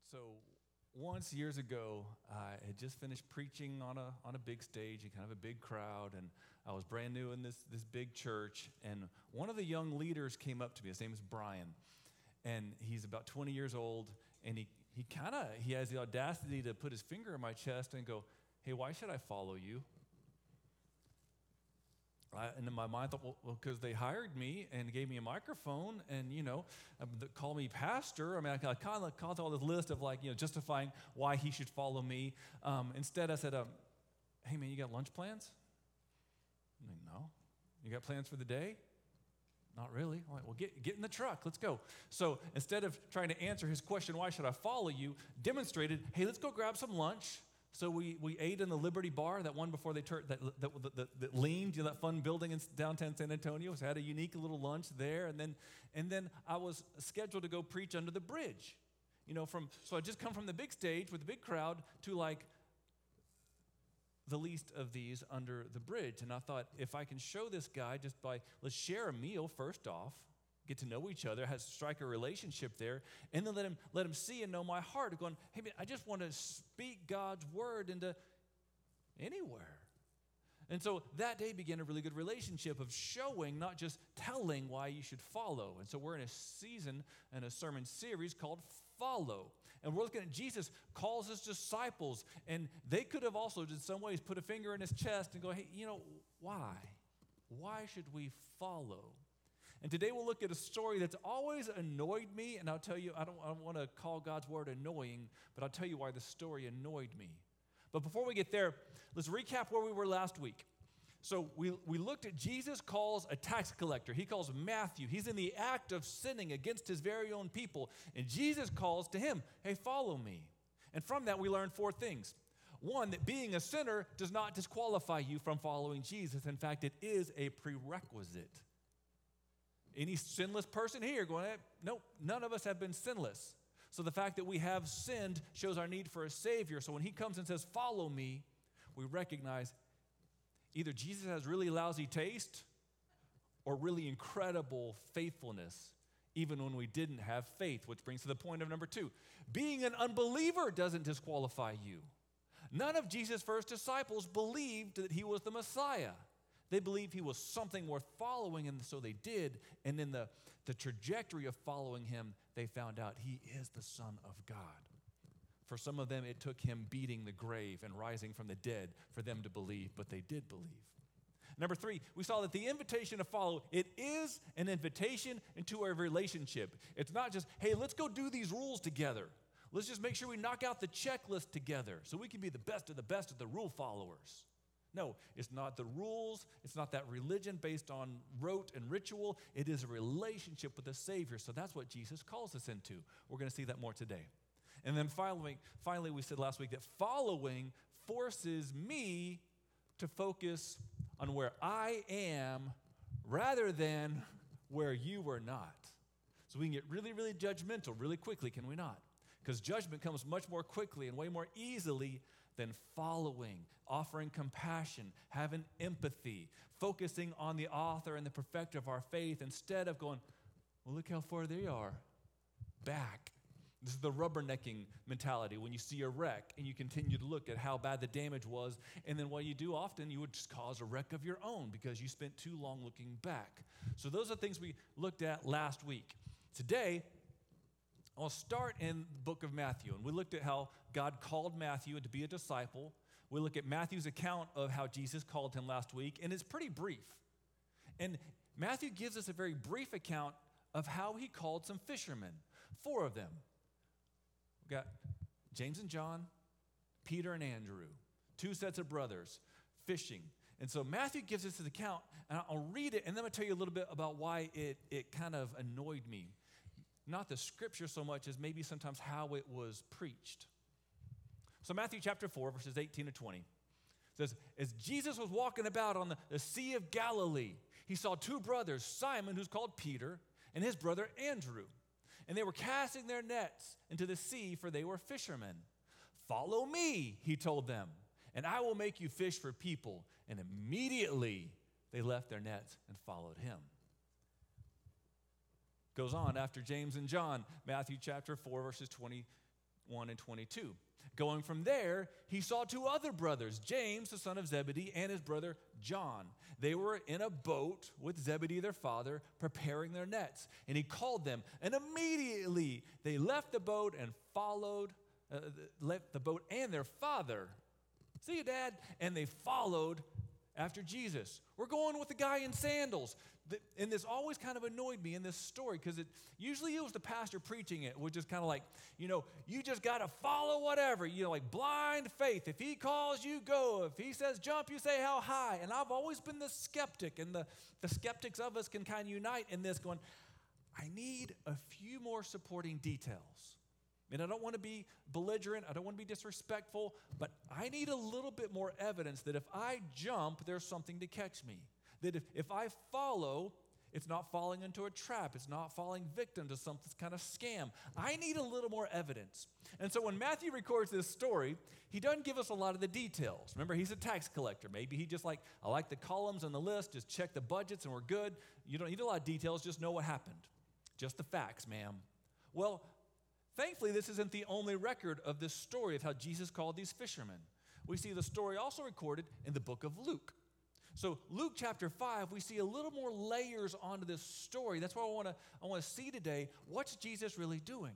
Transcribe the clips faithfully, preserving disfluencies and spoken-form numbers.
So once years ago, I had just finished preaching on a on a big stage and kind of a big crowd, and I was brand new in this this big church. And one of the young leaders came up to me. His name is Brian, and he's about twenty years old. And he he kind of he has the audacity to put his finger in my chest and go, "Hey, why should I follow you?" I, and in my mind, I thought, well, because they hired me and gave me a microphone and, you know, um, th- call me pastor. I mean, I, I kind of called all this list of, like, you know, justifying why he should follow me. Um, instead, I said, um, hey, man, you got lunch plans? I'm like, no. You got plans for the day? Not really. I'm like, well, get, get in the truck. Let's go. So instead of trying to answer his question, why should I follow you, demonstrated, hey, let's go grab some lunch. So we, we ate in the Liberty Bar, that one before they turned, that, that, that, that, that leaned, you know, that fun building in downtown San Antonio. So I had a unique little lunch there. And then, and then I was scheduled to go preach under the bridge. You know, from, so I just come from the big stage with the big crowd to like the least of these under the bridge. And I thought, if I can show this guy just by, let's share a meal first off, get to know each other, has strike a relationship there, and then let him let him see and know my heart, going, hey man, I just want to speak God's word into anywhere. And so that day began a really good relationship of showing, not just telling why you should follow. And so we're in a season and a sermon series called Follow. And we're looking at Jesus calls his disciples, and they could have also, in some ways, put a finger in his chest and go, hey, you know, why? Why should we follow? And today we'll look at a story that's always annoyed me, and I'll tell you, I don't, I don't want to call God's word annoying, but I'll tell you why the story annoyed me. But before we get there, let's recap where we were last week. So we, we looked at Jesus calls a tax collector. He calls Matthew. He's in the act of sinning against his very own people, and Jesus calls to him, hey, follow me. And from that we learned four things. One, that being a sinner does not disqualify you from following Jesus. In fact, it is a prerequisite. Any sinless person here going, eh, nope, none of us have been sinless. So the fact that we have sinned shows our need for a Savior. So when he comes and says, follow me, we recognize either Jesus has really lousy taste or really incredible faithfulness, even when we didn't have faith, which brings to the point of number two. Being an unbeliever doesn't disqualify you. None of Jesus' first disciples believed that he was the Messiah. They believed he was something worth following, and so they did. And in the, the trajectory of following him, they found out he is the Son of God. For some of them, it took him beating the grave and rising from the dead for them to believe, but they did believe. Number three, we saw that the invitation to follow, it is an invitation into a relationship. It's not just, hey, let's go do these rules together. Let's just make sure we knock out the checklist together so we can be the best of the best of the rule followers. No, it's not the rules. It's not that religion based on rote and ritual. It is a relationship with the Savior. So that's what Jesus calls us into. We're going to see that more today. And then finally, finally, we said last week that following forces me to focus on where I am rather than where you were not. So we can get really, really judgmental really quickly, can we not? Because judgment comes much more quickly and way more easily than following, offering compassion, having empathy, focusing on the author and the perfecter of our faith instead of going, well, look how far they are, back. This is the rubbernecking mentality when you see a wreck and you continue to look at how bad the damage was, and then what you do often, you would just cause a wreck of your own because you spent too long looking back. So those are things we looked at last week. Today, I'll start in the book of Matthew, and we looked at how God called Matthew to be a disciple. We look at Matthew's account of how Jesus called him last week, and it's pretty brief. And Matthew gives us a very brief account of how he called some fishermen, four of them. We've got James and John, Peter and Andrew, two sets of brothers, fishing. And so Matthew gives us his account, and I'll read it, and then I'll tell you a little bit about why it, it kind of annoyed me. Not the scripture so much as maybe sometimes how it was preached. So Matthew chapter four, verses eighteen to twenty says, as Jesus was walking about on the, the Sea of Galilee, he saw two brothers, Simon, who's called Peter, and his brother Andrew. And they were casting their nets into the sea, for they were fishermen. Follow me, he told them, and I will make you fish for people. And immediately they left their nets and followed him. Goes on after James and John, Matthew chapter four, verses twenty one and twenty-two. Going from there, he saw two other brothers, James, the son of Zebedee, and his brother John. They were in a boat with Zebedee, their father, preparing their nets. And he called them, and immediately they left the boat and followed, uh, left the boat and their father. See you, Dad? And they followed after Jesus. We're going with the guy in sandals. And this always kind of annoyed me in this story because it usually it was the pastor preaching it, which is kind of like, you know, you just got to follow whatever, you know, like blind faith. If he calls, you go. If he says jump, you say how high. And I've always been the skeptic, and the, the skeptics of us can kind of unite in this going, I need a few more supporting details. And I don't want to be belligerent. I don't want to be disrespectful, but I need a little bit more evidence that if I jump, there's something to catch me. That if, if I follow, it's not falling into a trap. It's not falling victim to some kind of scam. I need a little more evidence. And so when Matthew records this story, he doesn't give us a lot of the details. Remember, he's a tax collector. Maybe he just like, I like the columns and the list. Just check the budgets and we're good. You don't need a lot of details. Just know what happened. Just the facts, ma'am. Well, thankfully, this isn't the only record of this story of how Jesus called these fishermen. We see the story also recorded in the book of Luke. So Luke chapter five, we see a little more layers onto this story. That's what I want to I want to see today. What's Jesus really doing?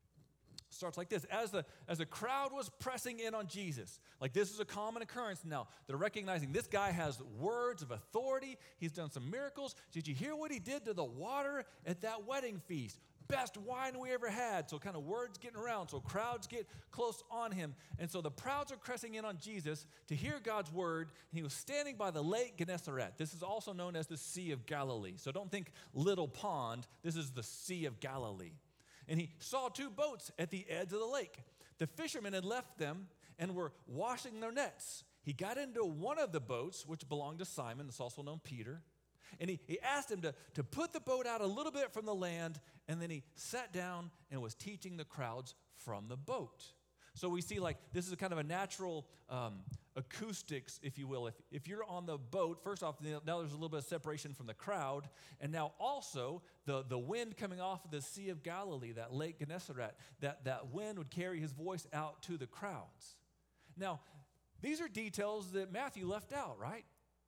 Starts like this. As the, as the crowd was pressing in on Jesus, like this is a common occurrence now. They're recognizing this guy has words of authority. He's done some miracles. Did you hear what he did to the water at that wedding feast? Best wine we ever had. So kind of words getting around. So crowds get close on him. And so the crowds are pressing in on Jesus to hear God's word. And he was standing by the lake Gennesaret. This is also known as the Sea of Galilee. So don't think little pond. This is the Sea of Galilee. And he saw two boats at the edge of the lake. The fishermen had left them and were washing their nets. He got into one of the boats, which belonged to Simon. It's also known Peter. And he, he asked him to, to put the boat out a little bit from the land, and then he sat down and was teaching the crowds from the boat. So we see like this is a kind of a natural um, acoustics, if you will. If, if you're on the boat, first off, now there's a little bit of separation from the crowd, and now also the, the wind coming off of the Sea of Galilee, that Lake Gennesaret, that, that wind would carry his voice out to the crowds. Now, these are details that Matthew left out, right?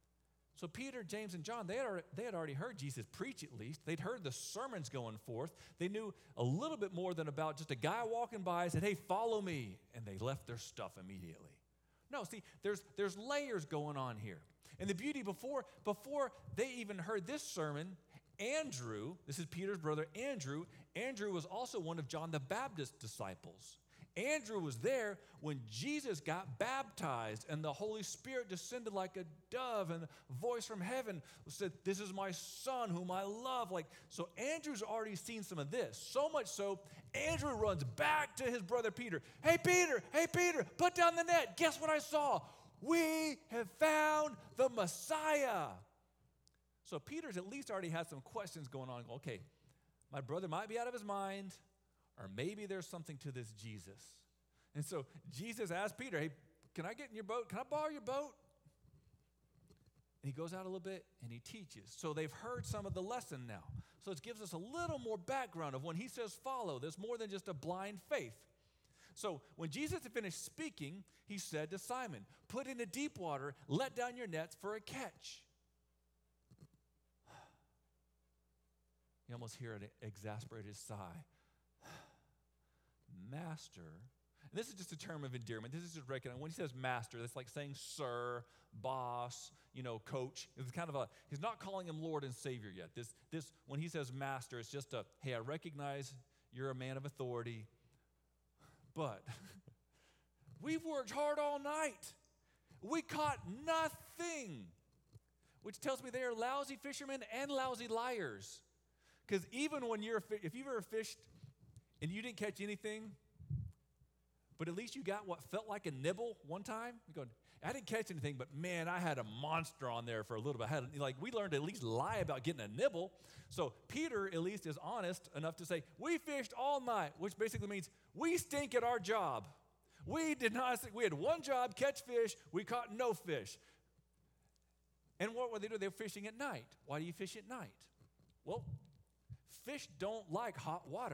So Peter, James, and John, they had, already, they had already heard Jesus preach at least. They'd heard the sermons going forth. They knew a little bit more than about just a guy walking by and said, hey, follow me. And they left their stuff immediately. No, see, there's, there's layers going on here. And the beauty, before, before they even heard this sermon, Andrew, this is Peter's brother, Andrew, Andrew was also one of John the Baptist's disciples. Andrew was there when Jesus got baptized and the Holy Spirit descended like a dove, and a voice from heaven said, this is my son whom I love. Like, so Andrew's already seen some of this. So much so, Andrew runs back to his brother Peter. Hey, Peter, hey, Peter, put down the net. Guess what I saw? We have found the Messiah. So Peter's at least already had some questions going on. Okay, my brother might be out of his mind, or maybe there's something to this Jesus. And so Jesus asked Peter, hey, can I get in your boat? Can I borrow your boat? And he goes out a little bit and he teaches. So they've heard some of the lesson now. So it gives us a little more background of when he says follow. There's more than just a blind faith. So when Jesus had finished speaking, he said to Simon, put into deep water, let down your nets for a catch. You almost hear an exasperated sigh. Master, and this is just a term of endearment. This is just recognizing. When he says master, that's like saying sir, boss, you know, coach. It's kind of a, he's not calling him Lord and Savior yet. This, this, when he says master, it's just a, hey, I recognize you're a man of authority, but we've worked hard all night. We caught nothing, which tells me they are lousy fishermen and lousy liars. Because even when you're, if you've ever fished and you didn't catch anything, but at least you got what felt like a nibble one time. You're going, I didn't catch anything, but man, I had a monster on there for a little bit. I had, like, we learned to at least lie about getting a nibble. So Peter at least is honest enough to say, we fished all night, which basically means we stink at our job. We did not, we had one job, catch fish. We caught no fish. And what were they doing? They were fishing at night. Why do you fish at night? Well, fish don't like hot water.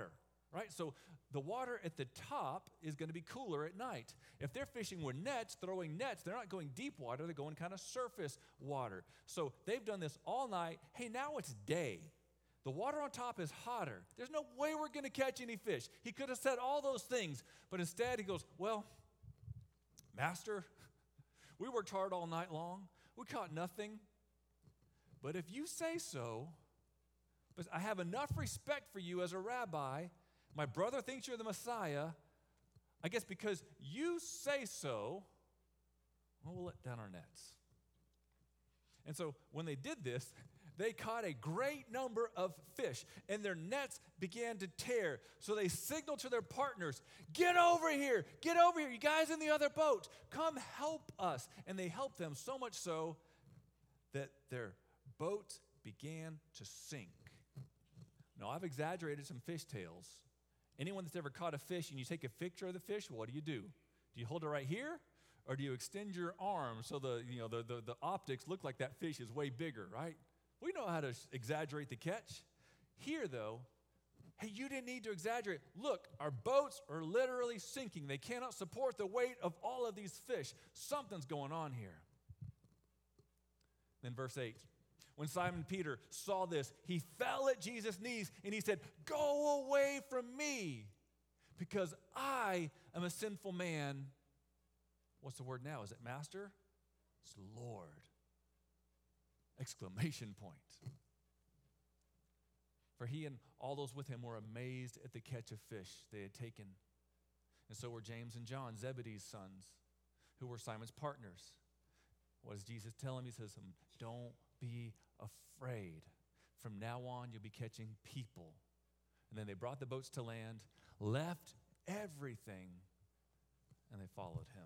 right? So the water at the top is going to be cooler at night. If they're fishing with nets, throwing nets, they're not going deep water, they're going kind of surface water. So they've done this all night. Hey, now it's day. The water on top is hotter. There's no way we're going to catch any fish. He could have said all those things, but instead he goes, well, Master, we worked hard all night long. We caught nothing. But if you say so, but I have enough respect for you as a rabbi, my brother thinks you're the Messiah, I guess because you say so, well, we'll let down our nets. And so when they did this, they caught a great number of fish, and their nets began to tear. So they signaled to their partners, get over here, get over here, you guys in the other boat, come help us. And they helped them so much so that their boat began to sink. Now, I've exaggerated some fish tails. Anyone that's ever caught a fish and you take a picture of the fish, what do you do? Do you hold it right here? Or do you extend your arm so the, you know, the, the, the optics look like that fish is way bigger, right? We know how to exaggerate the catch. Here, though, hey, you didn't need to exaggerate. Look, our boats are literally sinking. They cannot support the weight of all of these fish. Something's going on here. Then verse eight. When Simon Peter saw this, he fell at Jesus' knees and he said, go away from me because I am a sinful man. What's the word now? Is it master? It's Lord. Exclamation point. For he and all those with him were amazed at the catch of fish they had taken. And so were James and John, Zebedee's sons, who were Simon's partners. What does Jesus tell him? He says, don't be afraid. From now on, you'll be catching people. And then they brought the boats to land, left everything, and they followed him.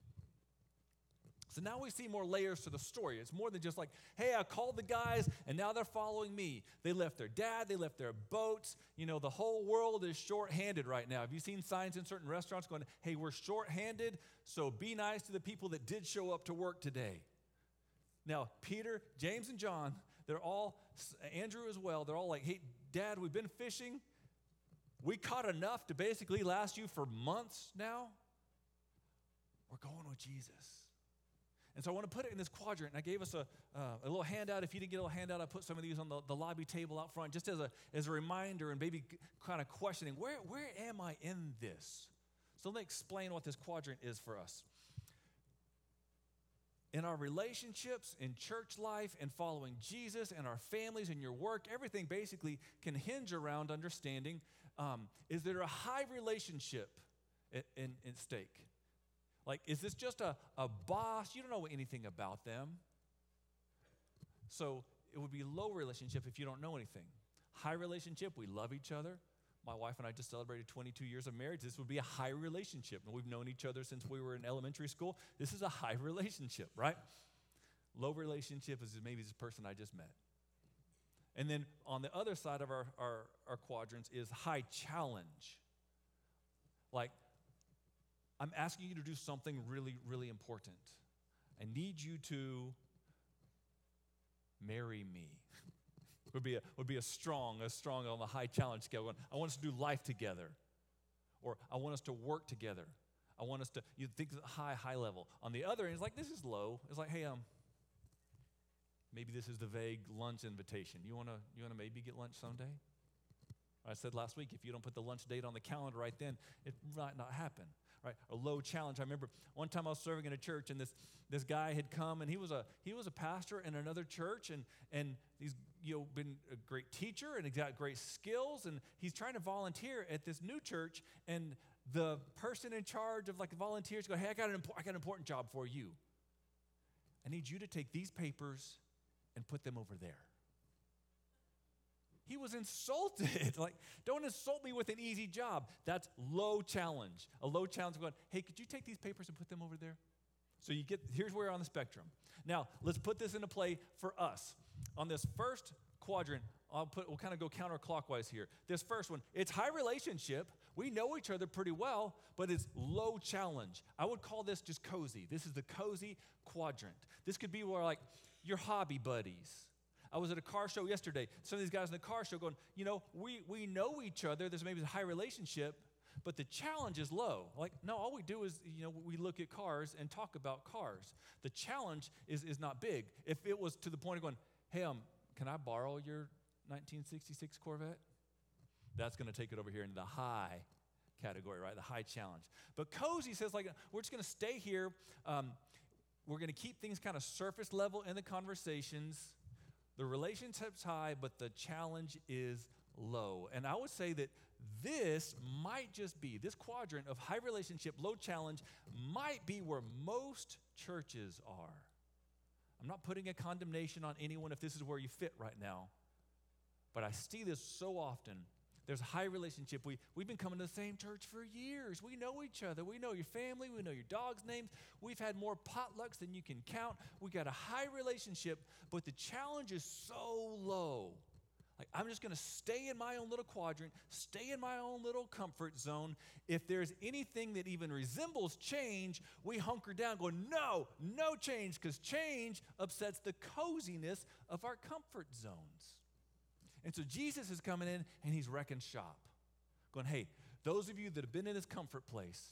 So now we see more layers to the story. It's more than just like, hey, I called the guys, and now they're following me. They left their dad. They left their boats. You know, the whole world is short-handed right now. Have you seen signs in certain restaurants going, hey, we're short-handed, so be nice to the people that did show up to work today? Now, Peter, James, and John, they're all, Andrew as well, they're all like, hey, Dad, we've been fishing. We caught enough to basically last you for months now. We're going with Jesus. And so I want to put it in this quadrant. And I gave us a, uh, a little handout. If you didn't get a little handout, I put some of these on the, the lobby table out front just as a, as a reminder and maybe kind of questioning, where, where am I in this? So let me explain what this quadrant is for us. In our relationships, in church life, and following Jesus, and our families, and your work, everything basically can hinge around understanding, um, is there a high relationship at, in, in stake? Like, is this just a, a boss? You don't know anything about them. So it would be low relationship if you don't know anything. High relationship, we love each other. My wife and I just celebrated twenty-two years of marriage. This would be a high relationship. And we've known each other since we were in elementary school. This is a high relationship, right? Low relationship is maybe this person I just met. And then on the other side of our, our, our quadrants is high challenge. Like, I'm asking you to do something really, really important. I need you to marry me. would be a, would be a strong, a strong on the high challenge scale. I want us to do life together. Or I want us to work together. I want us to, you think high, high level. On the other end, it's like, this is low. It's like, hey, um, maybe this is the vague lunch invitation. You want to you want to maybe get lunch someday? I said last week, if you don't put the lunch date on the calendar right then, it might not happen. Right, a low challenge. I remember one time I was serving in a church, and this this guy had come, and he was a he was a pastor in another church, and and he's you know been a great teacher, and he's got great skills, and he's trying to volunteer at this new church, and the person in charge of like the volunteers go, hey, I got an impo- I got an important job for you. I need you to take these papers and put them over there. He was insulted. Like, don't insult me with an easy job. That's low challenge. A low challenge going, hey, could you take these papers and put them over there? So you get, here's where we're on the spectrum. Now, let's put this into play for us. On this first quadrant, I'll put, we'll kind of go counterclockwise here. This first one, it's high relationship. We know each other pretty well, but it's low challenge. I would call this just cozy. This is the cozy quadrant. This could be where like your hobby buddies. I was at a car show yesterday. Some of these guys in the car show going, you know, we, we know each other. There's maybe a high relationship, but the challenge is low. Like, no, all we do is, you know, we look at cars and talk about cars. The challenge is, is not big. If it was to the point of going, hey, um, can I borrow your nineteen sixty-six Corvette? That's going to take it over here into the high category, right? The high challenge. But cozy says, like, we're just going to stay here. Um, we're going to keep things kind of surface level in the conversations. The relationship's high, but the challenge is low. And I would say that this might just be, this quadrant of high relationship, low challenge, might be where most churches are. I'm not putting a condemnation on anyone if this is where you fit right now, but I see this so often. There's a high relationship. We, we've been coming to the same church for years. We know each other. We know your family. We know your dog's names. We've had more potlucks than you can count. We got a high relationship, but the challenge is so low. Like, I'm just going to stay in my own little quadrant, stay in my own little comfort zone. If there's anything that even resembles change, we hunker down going, no, no change, because change upsets the coziness of our comfort zones. And so Jesus is coming in and he's wrecking shop, going, hey, those of you that have been in this comfort place,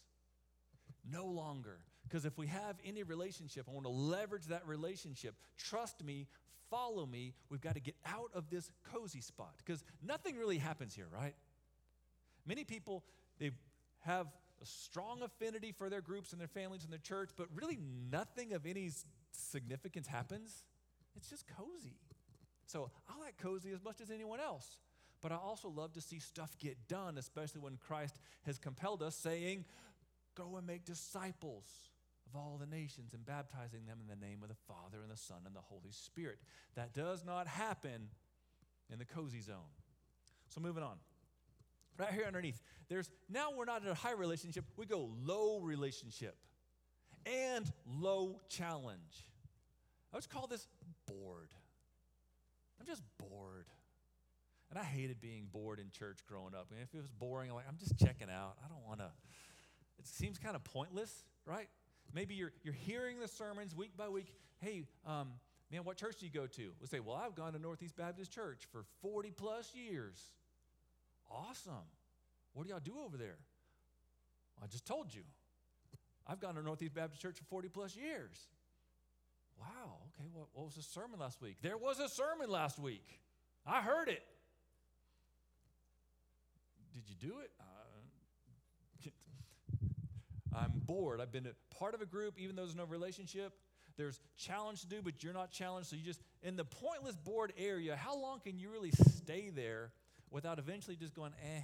no longer. Because if we have any relationship, I want to leverage that relationship. Trust me, follow me. We've got to get out of this cozy spot because nothing really happens here, right? Many people, they have a strong affinity for their groups and their families and their church, but really nothing of any significance happens. It's just cozy. So I like cozy as much as anyone else. But I also love to see stuff get done, especially when Christ has compelled us, saying, go and make disciples of all the nations and baptizing them in the name of the Father and the Son and the Holy Spirit. That does not happen in the cozy zone. So moving on. Right here underneath, there's now we're not in a high relationship, we go low relationship and low challenge. I would call this bored. I'm just bored. And I hated being bored in church growing up. I mean, if it was boring, I'm like, I'm just checking out. I don't want to. It seems kind of pointless, right? Maybe you're you're hearing the sermons week by week. Hey, um, man, what church do you go to? We'll say, well, I've gone to Northeast Baptist Church for forty plus years. Awesome. What do y'all do over there? Well, I just told you. I've gone to Northeast Baptist Church for forty plus years. Wow, okay, what, what was the sermon last week? There was a sermon last week. I heard it. Did you do it? Uh, I'm bored. I've been a part of a group, even though there's no relationship. There's challenge to do, but you're not challenged. So you just, in the pointless bored area, how long can you really stay there without eventually just going, eh,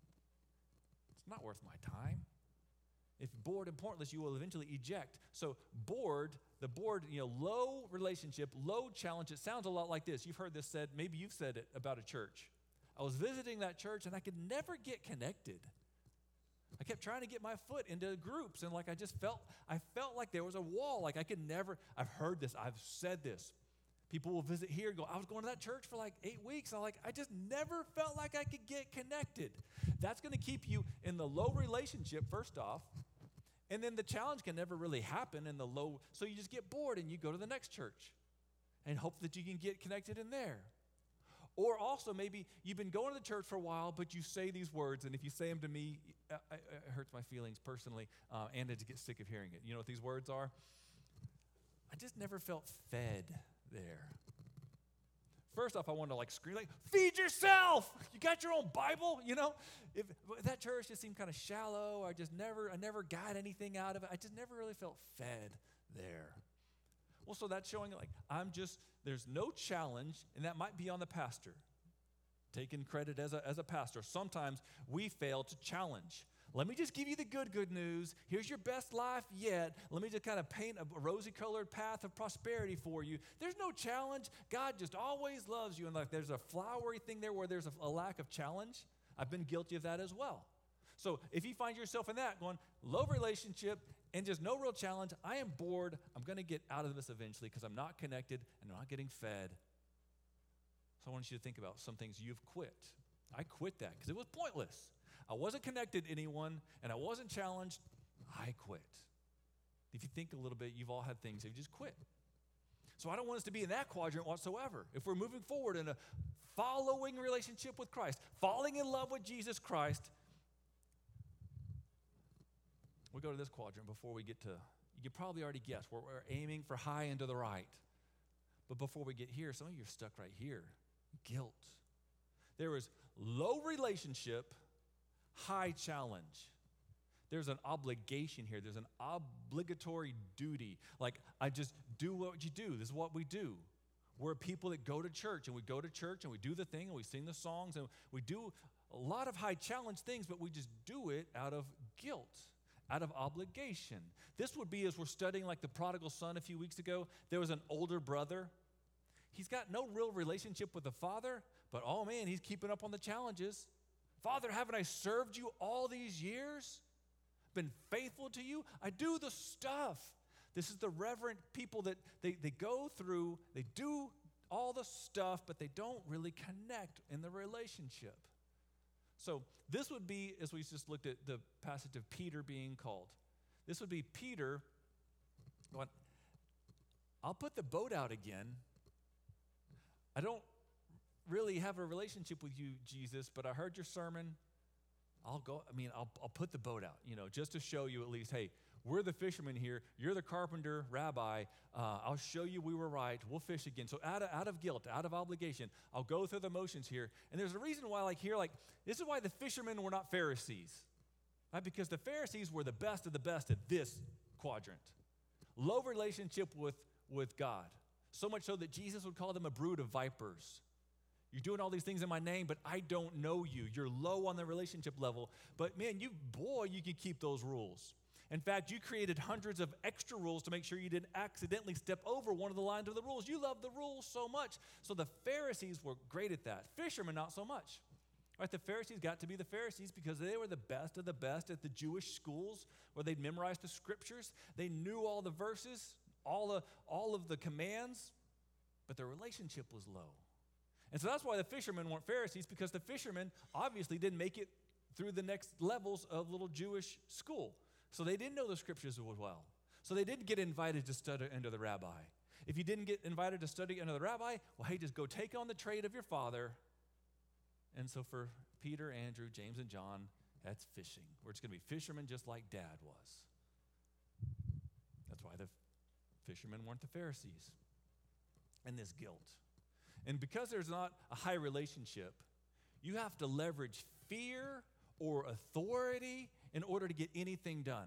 it's not worth my time? If bored and pointless, you will eventually eject. So bored, the bored, you know, low relationship, low challenge, it sounds a lot like this. You've heard this said, maybe you've said it about a church. I was visiting that church and I could never get connected. I kept trying to get my foot into groups and like I just felt, I felt like there was a wall. Like I could never, I've heard this, I've said this. People will visit here and go, I was going to that church for like eight weeks. And I'm like, I just never felt like I could get connected. That's going to keep you in the low relationship, first off. And then the challenge can never really happen in the low. So you just get bored and you go to the next church and hope that you can get connected in there. Or also maybe you've been going to the church for a while, but you say these words. And if you say them to me, it, it hurts my feelings personally. Uh, and I just get sick of hearing it. You know what these words are? I just never felt fed there. First off, I want to like scream, like, feed yourself. You got your own Bible, you know? If, if that church just seemed kind of shallow, I just never, I never got anything out of it. I just never really felt fed there. Well, so that's showing like, I'm just, there's no challenge, and that might be on the pastor. Taking credit as a, as a pastor. Sometimes we fail to challenge. Let me just give you the good, good news. Here's your best life yet. Let me just kind of paint a rosy-colored path of prosperity for you. There's no challenge. God just always loves you. And like there's a flowery thing there where there's a, a lack of challenge. I've been guilty of that as well. So if you find yourself in that, going low relationship and just no real challenge, I am bored. I'm going to get out of this eventually because I'm not connected and I'm not getting fed. So I want you to think about some things you've quit. I quit that because it was pointless. I wasn't connected to anyone, and I wasn't challenged. I quit. If you think a little bit, you've all had things that you just quit. So I don't want us to be in that quadrant whatsoever. If we're moving forward in a following relationship with Christ, falling in love with Jesus Christ, we go to this quadrant before we get to, you can probably already guess, we're, we're aiming for high and to the right. But before we get here, some of you are stuck right here. Guilt. There is low relationship, high challenge. There's an obligation here. There's an obligatory duty. Like, I just do what you do. This is what we do. We're people that go to church, and we go to church, and we do the thing, and we sing the songs, and we do a lot of high challenge things, but we just do it out of guilt, out of obligation. This would be as we're studying like the prodigal son a few weeks ago. There was an older brother. He's got no real relationship with the father, but oh man, he's keeping up on the challenges. Father, haven't I served you all these years? Been faithful to you? I do the stuff. This is the reverent people that they, they go through, they do all the stuff, but they don't really connect in the relationship. So this would be, as we just looked at the passage of Peter being called, this would be Peter going, I'll put the boat out again. I don't really have a relationship with you, Jesus, but I heard your sermon. I'll go, I mean, I'll, I'll put the boat out, you know, just to show you at least, hey, we're the fishermen here. You're the carpenter, rabbi. Uh, I'll show you we were right. We'll fish again. So out of, out of guilt, out of obligation, I'll go through the motions here. And there's a reason why, like here, like, this is why the fishermen were not Pharisees, right? Because the Pharisees were the best of the best at this quadrant. Low relationship with, with God. So much so that Jesus would call them a brood of vipers. You're doing all these things in my name, but I don't know you. You're low on the relationship level. But man, you, boy, you can keep those rules. In fact, you created hundreds of extra rules to make sure you didn't accidentally step over one of the lines of the rules. You love the rules so much. So the Pharisees were great at that. Fishermen, not so much. Right? The Pharisees got to be the Pharisees because they were the best of the best at the Jewish schools where they'd memorized the scriptures. They knew all the verses, all the, all of the commands, but their relationship was low. And so that's why the fishermen weren't Pharisees, because the fishermen obviously didn't make it through the next levels of little Jewish school. So they didn't know the scriptures as well. So they didn't get invited to study under the rabbi. If you didn't get invited to study under the rabbi, well, hey, just go take on the trade of your father. And so for Peter, Andrew, James, and John, that's fishing. We're just going to be fishermen just like Dad was. That's why the fishermen weren't the Pharisees. And this guilt. And because there's not a high relationship, you have to leverage fear or authority in order to get anything done.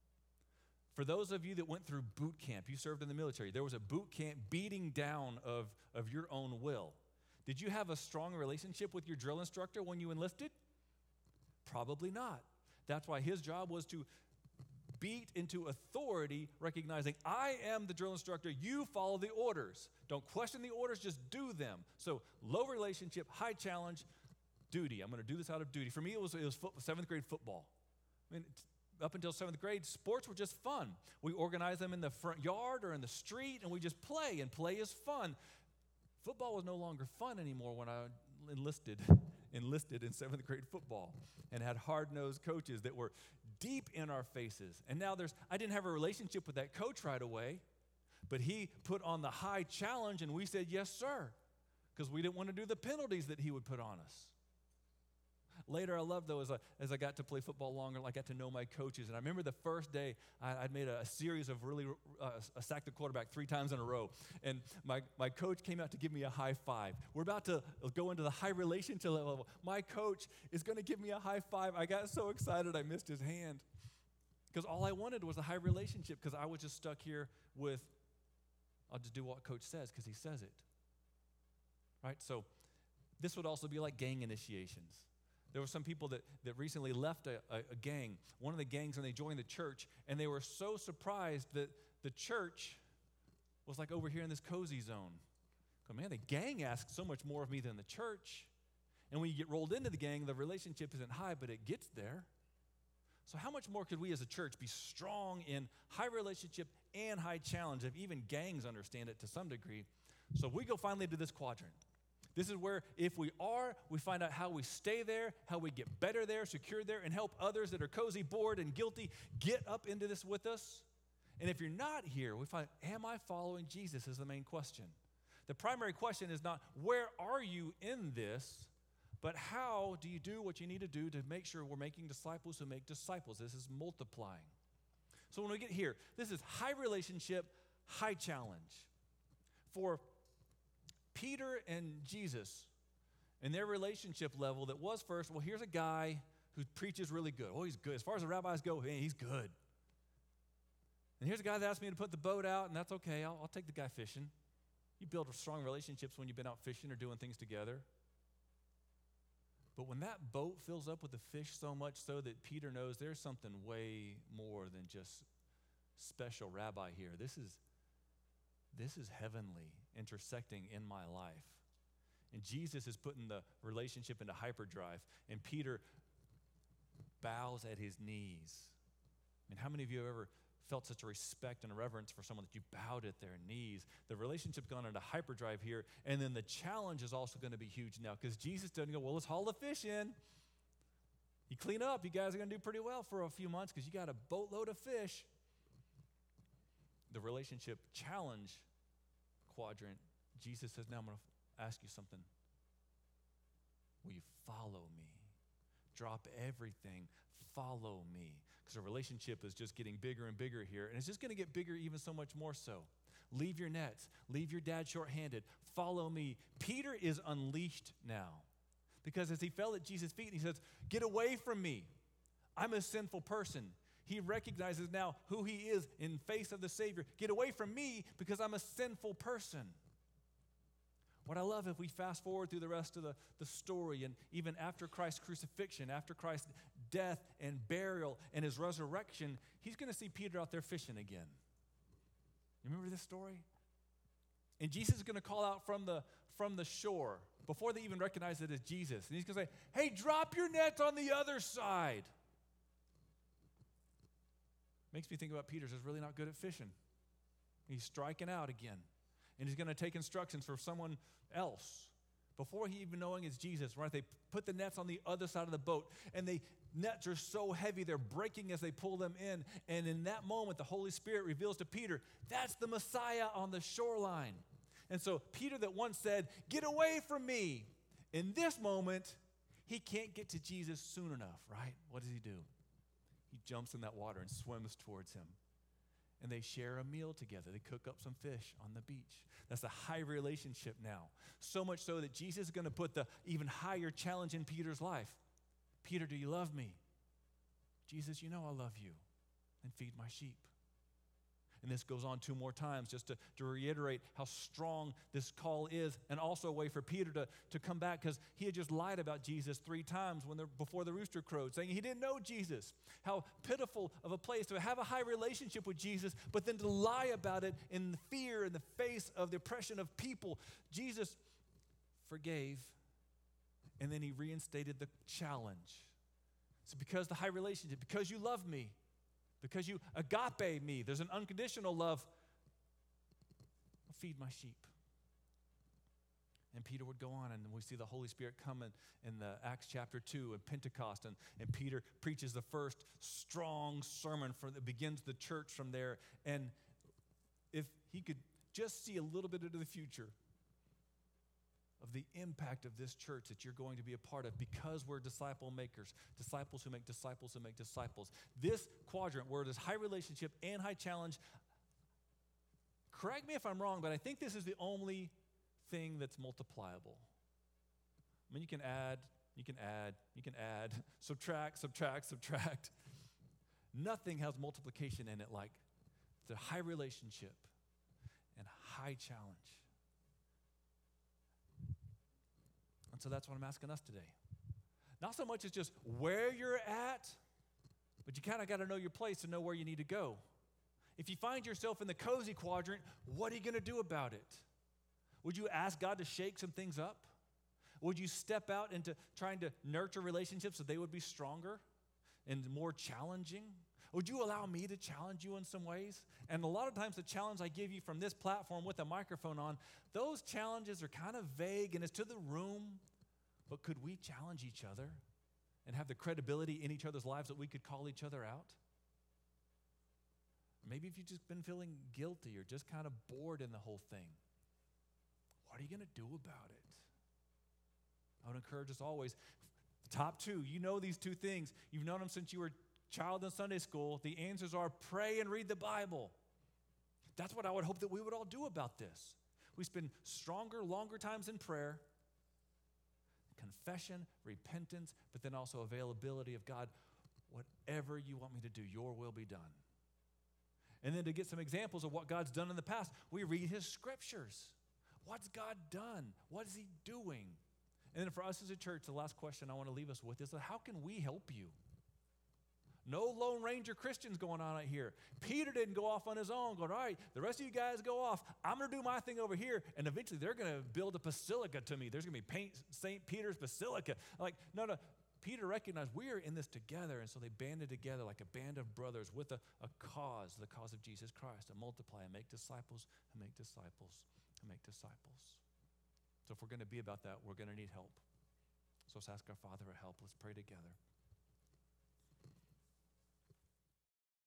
For those of you that went through boot camp, you served in the military, there was a boot camp beating down of, of your own will. Did you have a strong relationship with your drill instructor when you enlisted? Probably not. That's why his job was to beat into authority, recognizing, I am the drill instructor, you follow the orders. Don't question the orders, just do them. So low relationship, high challenge, duty. I'm going to do this out of duty. For me, it was, it was foot, seventh grade football. I mean, up until seventh grade, sports were just fun. We organized them in the front yard or in the street, and we just play, and play is fun. Football was no longer fun anymore when I enlisted, enlisted in seventh grade football and had hard-nosed coaches that were deep in our faces. And now there's, I didn't have a relationship with that coach right away, but he put on the high challenge, and we said, yes, sir, because we didn't want to do the penalties that he would put on us. Later, I loved, though, as I, as I got to play football longer, I got to know my coaches. And I remember the first day, I, I'd made a, a series of really, uh, I sacked the quarterback three times in a row. And my, my coach came out to give me a high five. We're about to go into the high relationship level. My coach is going to give me a high five. I got so excited I missed his hand. Because all I wanted was a high relationship, because I was just stuck here with, I'll just do what coach says because he says it. Right? So this would also be like gang initiations. There were some people that, that recently left a, a, a gang, one of the gangs, and they joined the church, and they were so surprised that the church was like over here in this cozy zone. Go, man, the gang asks so much more of me than the church. And when you get rolled into the gang, the relationship isn't high, but it gets there. So how much more could we as a church be strong in high relationship and high challenge if even gangs understand it to some degree? So we go finally to this quadrant. This is where if we are, we find out how we stay there, how we get better there, secure there, and help others that are cozy, bored, and guilty get up into this with us. And if you're not here, we find, am I following Jesus is the main question. The primary question is not, where are you in this, but how do you do what you need to do to make sure we're making disciples who make disciples? This is multiplying. So when we get here, this is high relationship, high challenge. For Peter and Jesus, in their relationship level that was first, well, here's a guy who preaches really good. Oh, he's good. As far as the rabbis go, hey, he's good. And here's a guy that asked me to put the boat out, and that's okay. I'll, I'll take the guy fishing. You build strong relationships when you've been out fishing or doing things together. But when that boat fills up with the fish so much so that Peter knows there's something way more than just special rabbi here. This is, this is heavenly intersecting in my life. And Jesus is putting the relationship into hyperdrive. And Peter bows at his knees. I mean, how many of you have ever felt such a respect and a reverence for someone that you bowed at their knees? The relationship's gone into hyperdrive here, and then the challenge is also going to be huge now, because Jesus doesn't go, well, let's haul the fish in. You clean up, you guys are going to do pretty well for a few months because you got a boatload of fish. The relationship challenge quadrant, Jesus says, now I'm going to ask you something. Will you follow me? Drop everything, follow me. Because the relationship is just getting bigger and bigger here, and it's just going to get bigger even so much more so. Leave your nets. Leave your dad short-handed. Follow me. Peter is unleashed now, because as he fell at Jesus' feet, he says, get away from me. I'm a sinful person. He recognizes now who he is in face of the Savior. Get away from me because I'm a sinful person. What I love, if we fast forward through the rest of the, the story, and even after Christ's crucifixion, after Christ's death and burial and his resurrection, he's going to see Peter out there fishing again. You remember this story? And Jesus is going to call out from the, from the shore before they even recognize it as Jesus. And he's going to say, hey, drop your nets on the other side. Makes me think about Peter's is really not good at fishing. He's striking out again. And he's going to take instructions for someone else. Before he even knowing it's Jesus, right? They put the nets on the other side of the boat, and the nets are so heavy, they're breaking as they pull them in. And in that moment, the Holy Spirit reveals to Peter, that's the Messiah on the shoreline. And so Peter that once said, get away from me. In this moment, he can't get to Jesus soon enough, right? What does he do? He jumps in that water and swims towards him. And they share a meal together. They cook up some fish on the beach. That's a high relationship now. So much so that Jesus is going to put the even higher challenge in Peter's life. Peter, do you love me? Jesus, you know I love you. Then feed my sheep. And this goes on two more times just to, to reiterate how strong this call is, and also a way for Peter to, to come back, because he had just lied about Jesus three times when before the rooster crowed, saying he didn't know Jesus. How pitiful of a place to have a high relationship with Jesus, but then to lie about it in the fear in the face of the oppression of people. Jesus forgave, and then he reinstated the challenge. So because the high relationship, because you love me, because you agape me, there's an unconditional love, I'll feed my sheep. And Peter would go on, and we see the Holy Spirit come in, in the Acts chapter two and Pentecost, and, and Peter preaches the first strong sermon for, that begins the church from there. And if he could just see a little bit into the future of the impact of this church that you're going to be a part of, because we're disciple makers, disciples who make disciples who make disciples. This quadrant where there's high relationship and high challenge, correct me if I'm wrong, but I think this is the only thing that's multipliable. I mean, you can add, you can add, you can add, subtract, subtract, subtract. Nothing has multiplication in it like the high relationship and high challenge. And so that's what I'm asking us today. Not so much as just where you're at, but you kind of got to know your place to know where you need to go. If you find yourself in the cozy quadrant, what are you going to do about it? Would you ask God to shake some things up? Would you step out into trying to nurture relationships so they would be stronger and more challenging? Would you allow me to challenge you in some ways? And a lot of times the challenge I give you from this platform with a microphone on, those challenges are kind of vague and it's to the room. But could we challenge each other and have the credibility in each other's lives that we could call each other out? Maybe if you've just been feeling guilty or just kind of bored in the whole thing, what are you going to do about it? I would encourage us always, top two, you know these two things. You've known them since you were a child in Sunday school. The answers are pray and read the Bible. That's what I would hope that we would all do about this. We spend stronger, longer times in prayer, confession, repentance, but then also availability of God. Whatever you want me to do, your will be done. And then to get some examples of what God's done in the past, we read his scriptures. What's God done? What is he doing? And then for us as a church, the last question I want to leave us with is, how can we help you? No Lone Ranger Christians going on out here. Peter didn't go off on his own, going, all right, the rest of you guys go off. I'm going to do my thing over here, and eventually they're going to build a basilica to me. There's going to be Saint Peter's Basilica. Like, no, no. Peter recognized we are in this together, and so they banded together like a band of brothers with a, a cause, the cause of Jesus Christ, to multiply and make disciples and make disciples and make disciples. So if we're going to be about that, we're going to need help. So let's ask our Father for help. Let's pray together.